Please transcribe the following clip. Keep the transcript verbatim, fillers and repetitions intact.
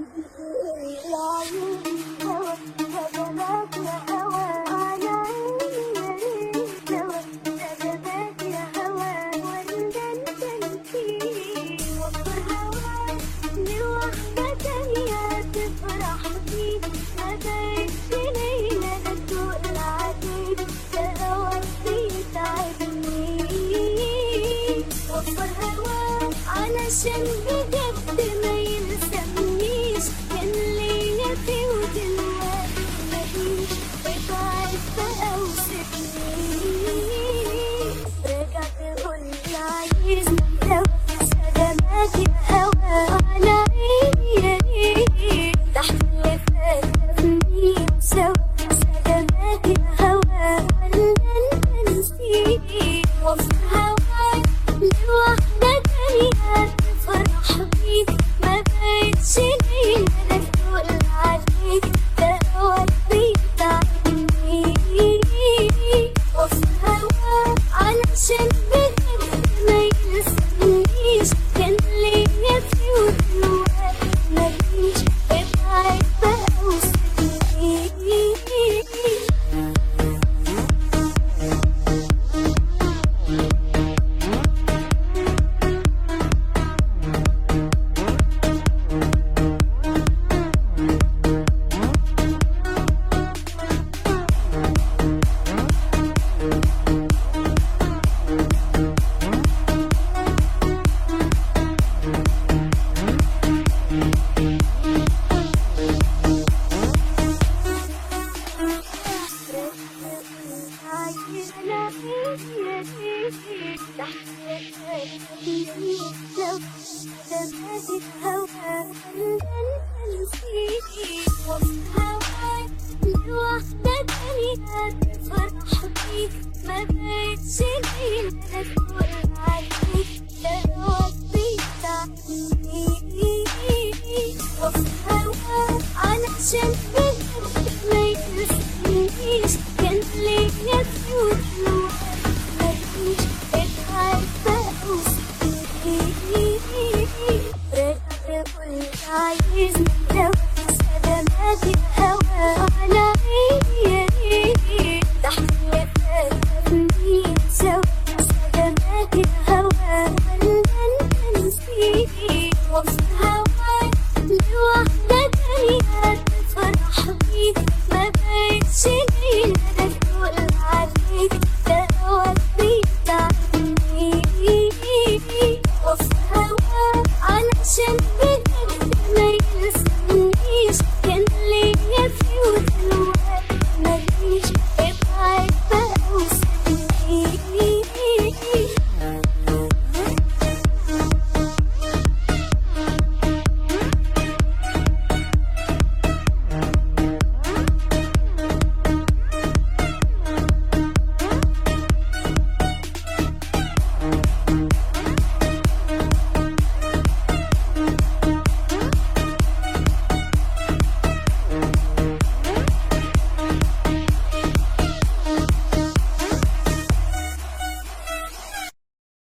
علشان بجد ما يلزمنيش كان ليا فيه ودلوقتي مفيش ابعد بقى وسيبني. راجع تقولي عايزني لو سلامات يا هوا على عيني يا ريت تحت اللي فاتني وسوا سلامات يا هوا ولا انت نسيتي وفي هواك لوحدك فرح بيك ما بقتش ليا لا تقول عليك ده قلبي تعبني وفي هواك علشان بجد ما يلزمنيش كان ليا فيه ودلوقتي مفيش ابعد بقى وسيبني. فرح بيك ما بقتش ليا لا تقول عليك ده قلبي تعبني وفي هواك علشان بجد ما يلزمنيش كان ليا فيه ودلوقتي مفيش ابعد بقى وسيبني. راجع تقولي عايزني لو